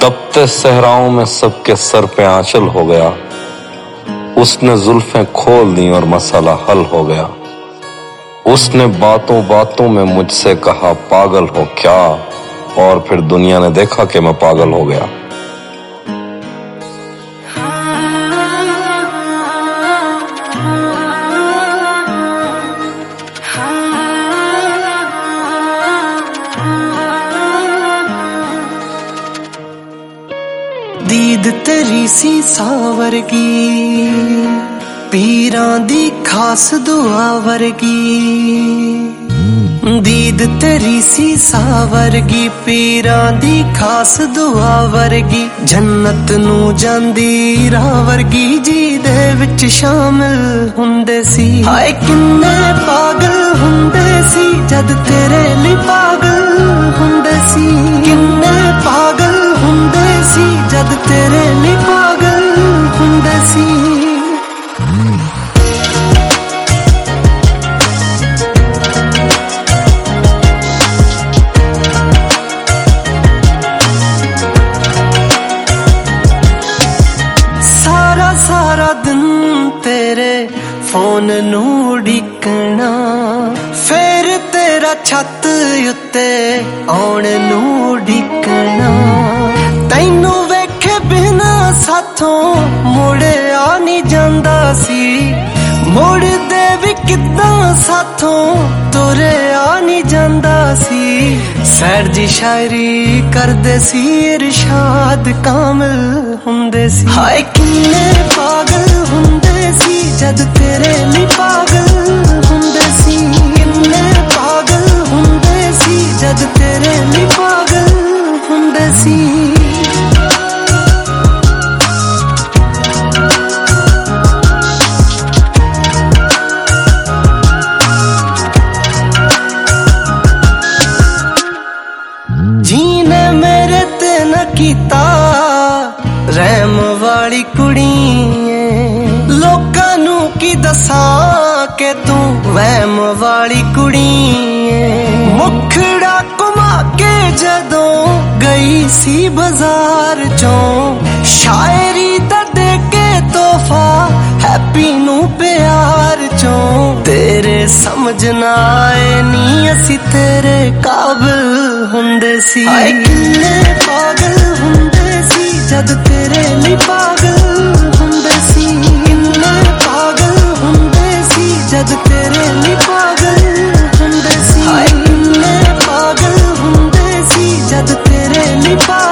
तपते सहराओं में सबके सर पे आंचल हो गया। उसने जुल्फें खोल दी और मसला हल हो गया। उसने बातों बातों में मुझसे कहा पागल हो क्या, और फिर दुनिया ने देखा कि मैं पागल हो गया। दीद तेरी सी सावरगी, पीरां दी खास दुआ वर्गी। दीद तेरी सी सावरगी, पीरां दी खास दुआ वर्गी। जन्नत नू जांदी राह वर्गी, जी दे विच शामिल हुंदे सी। हाय किन्ने पागल हुंदे सी जद तेरे लिए पागल हुंदे सी। किन्ने पागल हुंदे सी जद तेरे लिए पागल हुंदे सी। सारा सारा दिन तेरे फोन नू उड़ीकना, फिर तेरा छत उत्ते आउण नू उड़ीकना। तैनू वेखे बिना साथों मुड़े आ नहीं जांदा सी। मुड़दे भी किद्दां साथों तुरे आ नहीं जांदा सी। सैर जी शायरी करदे सी, इरशाद कामिल हुंदे सी। हाय किन्ने पागल हुंदे सी जद तेरे लिए पागल हुंदे सी। किन्ने पागल हुंदे सी जद तेरे लिए पागल हुंदे सी। जीने मेरे ते न कीता रहम वाली कुड़ी, लोकां नू की दसां के तू वहम वाली कुड़ी। मुखड़ा घुमा के जदों गई सी बाजार चों, शायरी दा दे के तोहफा हैप्पी नू प्यार चों। तेरे समझ ना आए नी असी तेरे काबिल हुंदे सी। हाय किन्ने पागल हुंदे सी जद तेरे लिए पागल हुंदे सी। किन्ने पागल हुंदे सी जद तेरे लिए पागल हुंदे सी। हाय किन्ने पागल हुंदे सी जद तेरे लिए पागल